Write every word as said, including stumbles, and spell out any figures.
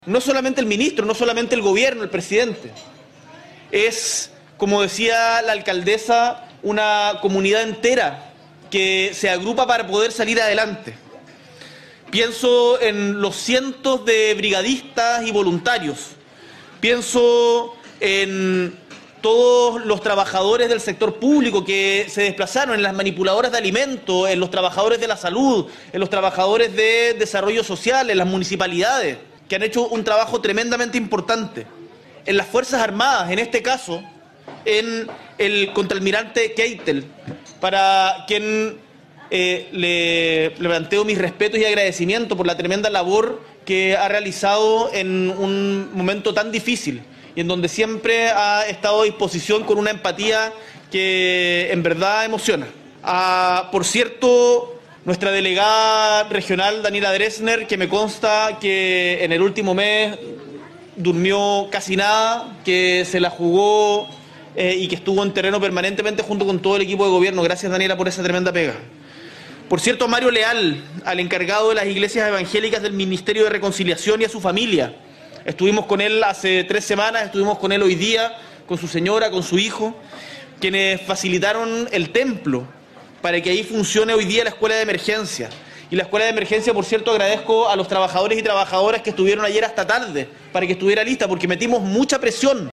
No solamente el ministro, no solamente el gobierno, el presidente. Es, como decía la alcaldesa, una comunidad entera que se agrupa para poder salir adelante. Pienso en los cientos de brigadistas y voluntarios. Pienso en todos los trabajadores del sector público que se desplazaron, en las manipuladoras de alimentos, en los trabajadores de la salud, en los trabajadores de desarrollo social, en las municipalidades, que han hecho un trabajo tremendamente importante. En las Fuerzas Armadas, en este caso, en el contraalmirante Keitel, para quien eh, le, le planteo mis respetos y agradecimientos por la tremenda labor que ha realizado en un momento tan difícil y en donde siempre ha estado a disposición con una empatía que en verdad emociona. Ah, por cierto, nuestra delegada regional, Daniela Dresner, que me consta que en el último mes durmió casi nada, que se la jugó eh, y que estuvo en terreno permanentemente junto con todo el equipo de gobierno. Gracias, Daniela, por esa tremenda pega. Por cierto, a Mario Leal, al encargado de las iglesias evangélicas del Ministerio de Reconciliación, y a su familia. Estuvimos con él hace tres semanas, estuvimos con él hoy día, con su señora, con su hijo, quienes facilitaron el templo para que ahí funcione hoy día la escuela de emergencia. Y la escuela de emergencia, por cierto, agradezco a los trabajadores y trabajadoras que estuvieron ayer hasta tarde para que estuviera lista, porque metimos mucha presión